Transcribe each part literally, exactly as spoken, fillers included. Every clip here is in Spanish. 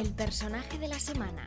El personaje de la semana.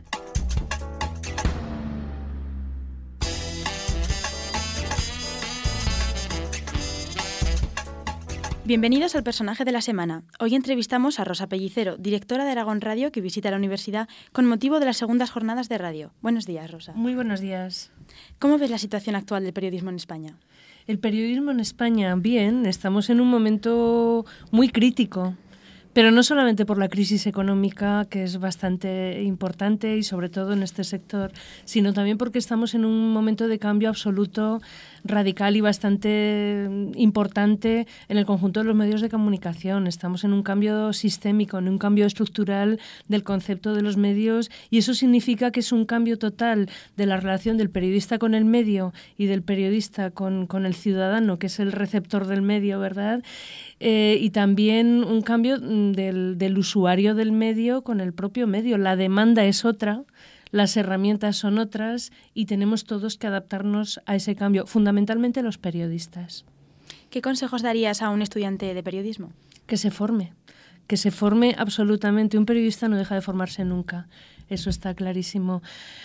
Bienvenidos al personaje de la semana. Hoy entrevistamos a Rosa Pellicero, directora de Aragón Radio, que visita la universidad con motivo de las segundas jornadas de radio. Buenos días, Rosa. Muy buenos días. ¿Cómo ves la situación actual del periodismo en España? El periodismo en España, bien, estamos en un momento muy crítico. Pero no solamente por la crisis económica, que es bastante importante y sobre todo en este sector, sino también porque estamos en un momento de cambio absoluto, radical y bastante importante en el conjunto de los medios de comunicación. Estamos en un cambio sistémico, en un cambio estructural del concepto de los medios, y eso significa que es un cambio total de la relación del periodista con el medio y del periodista con, con el ciudadano, que es el receptor del medio, ¿verdad? Eh, y también un cambio del, del usuario del medio con el propio medio. La demanda es otra, las herramientas son otras y tenemos todos que adaptarnos a ese cambio, fundamentalmente los periodistas. ¿Qué consejos darías a un estudiante de periodismo? Que se forme, que se forme absolutamente. Un periodista no deja de formarse nunca, eso está clarísimo.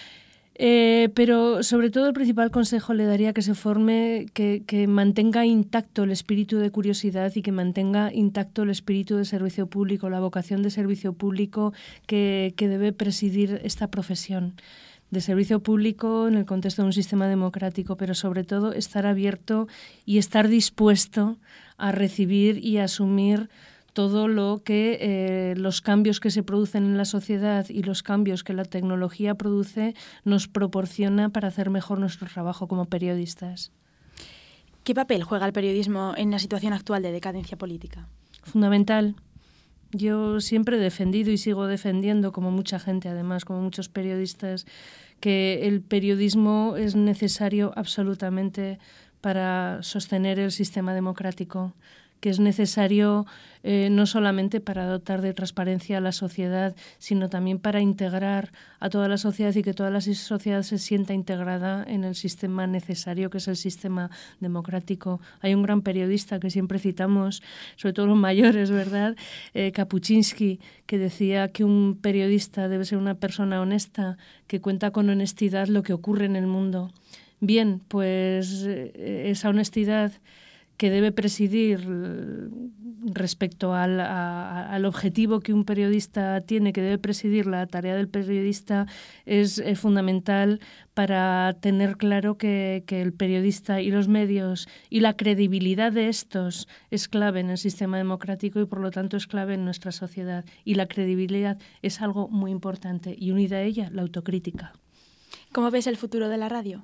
Eh, pero sobre todo el principal consejo le daría que se forme, que, que mantenga intacto el espíritu de curiosidad y que mantenga intacto el espíritu de servicio público, la vocación de servicio público que, que debe presidir esta profesión de servicio público en el contexto de un sistema democrático, pero sobre todo estar abierto y estar dispuesto a recibir y a asumir todo lo que eh, los cambios que se producen en la sociedad y los cambios que la tecnología produce nos proporciona para hacer mejor nuestro trabajo como periodistas. ¿Qué papel juega el periodismo en la situación actual de decadencia política? Fundamental. Yo siempre he defendido y sigo defendiendo, como mucha gente además, como muchos periodistas, que el periodismo es necesario absolutamente para sostener el sistema democrático, que es necesario eh, no solamente para dotar de transparencia a la sociedad, sino también para integrar a toda la sociedad y que toda la sociedad se sienta integrada en el sistema necesario, que es el sistema democrático. Hay un gran periodista que siempre citamos, sobre todo los mayores, ¿verdad? Eh, Kapuczynski, que decía que un periodista debe ser una persona honesta, que cuenta con honestidad lo que ocurre en el mundo. Bien, pues eh, esa honestidad que debe presidir respecto al, a, al objetivo que un periodista tiene, que debe presidir la tarea del periodista, es, es fundamental para tener claro que, que el periodista y los medios y la credibilidad de estos es clave en el sistema democrático y por lo tanto es clave en nuestra sociedad. Y la credibilidad es algo muy importante y unida a ella la autocrítica. ¿Cómo ves el futuro de la radio?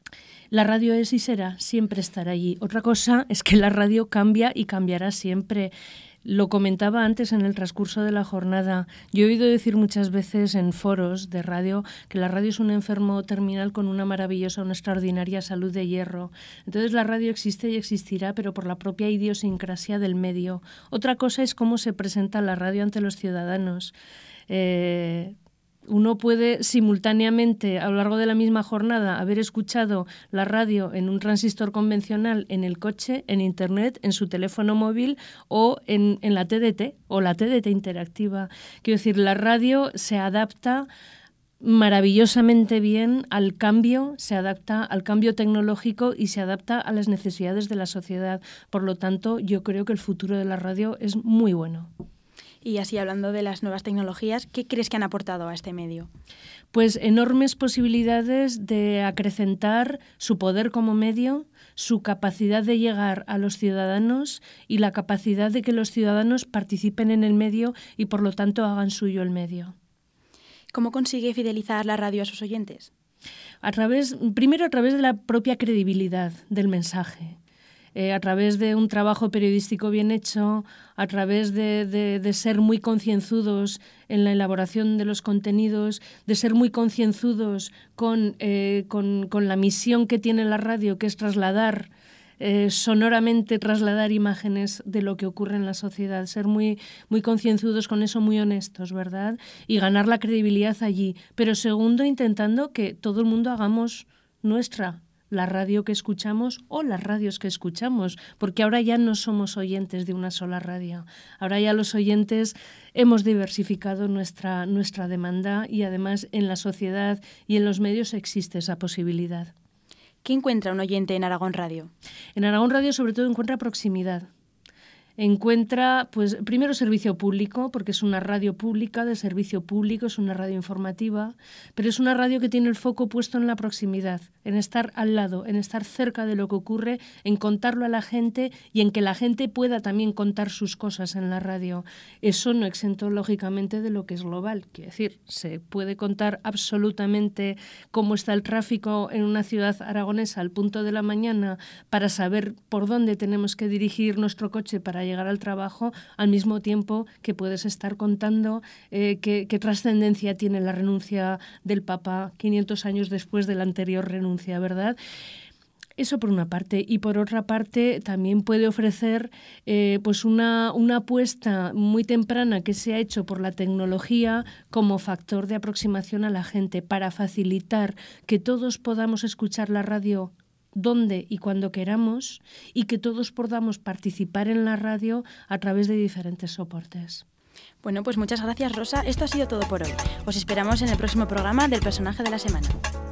La radio es y será, siempre estará allí. Otra cosa es que la radio cambia y cambiará siempre. Lo comentaba antes en el transcurso de la jornada. Yo he oído decir muchas veces en foros de radio que la radio es un enfermo terminal con una maravillosa, una extraordinaria salud de hierro. Entonces la radio existe y existirá, pero por la propia idiosincrasia del medio. Otra cosa es cómo se presenta la radio ante los ciudadanos. Eh... Uno puede simultáneamente, a lo largo de la misma jornada, haber escuchado la radio en un transistor convencional, en el coche, en internet, en su teléfono móvil o en, en la T D T o la T D T interactiva. Quiero decir, la radio se adapta maravillosamente bien al cambio, se adapta al cambio tecnológico y se adapta a las necesidades de la sociedad. Por lo tanto, yo creo que el futuro de la radio es muy bueno. Y así, hablando de las nuevas tecnologías, ¿qué crees que han aportado a este medio? Pues enormes posibilidades de acrecentar su poder como medio, su capacidad de llegar a los ciudadanos y la capacidad de que los ciudadanos participen en el medio y, por lo tanto, hagan suyo el medio. ¿Cómo consigue fidelizar la radio a sus oyentes? A través, primero, a través de la propia credibilidad del mensaje. Eh, a través de un trabajo periodístico bien hecho, a través de, de, de ser muy concienzudos en la elaboración de los contenidos, de ser muy concienzudos con, eh, con, con la misión que tiene la radio, que es trasladar, eh, sonoramente trasladar imágenes de lo que ocurre en la sociedad, ser muy, muy concienzudos con eso, muy honestos, ¿verdad? Y ganar la credibilidad allí. Pero segundo, intentando que todo el mundo hagamos nuestra la radio que escuchamos o las radios que escuchamos, porque ahora ya no somos oyentes de una sola radio. Ahora ya los oyentes hemos diversificado nuestra, nuestra demanda y además en la sociedad y en los medios existe esa posibilidad. ¿Qué encuentra un oyente en Aragón Radio? En Aragón Radio sobre todo encuentra proximidad. Encuentra, pues, primero servicio público, porque es una radio pública, de servicio público, es una radio informativa, pero es una radio que tiene el foco puesto en la proximidad, en estar al lado, en estar cerca de lo que ocurre, en contarlo a la gente y en que la gente pueda también contar sus cosas en la radio. Eso no exento, lógicamente, de lo que es global. Quiere decir, se puede contar absolutamente cómo está el tráfico en una ciudad aragonesa al punto de la mañana para saber por dónde tenemos que dirigir nuestro coche para llegar al trabajo, al mismo tiempo que puedes estar contando eh, qué, qué trascendencia tiene la renuncia del Papa quinientos años después de la anterior renuncia, ¿verdad? Eso por una parte. Y por otra parte también puede ofrecer eh, pues una, una apuesta muy temprana que se ha hecho por la tecnología como factor de aproximación a la gente para facilitar que todos podamos escuchar la radio donde y cuando queramos y que todos podamos participar en la radio a través de diferentes soportes. Bueno, pues muchas gracias, Rosa. Esto ha sido todo por hoy. Os esperamos en el próximo programa del Personaje de la Semana.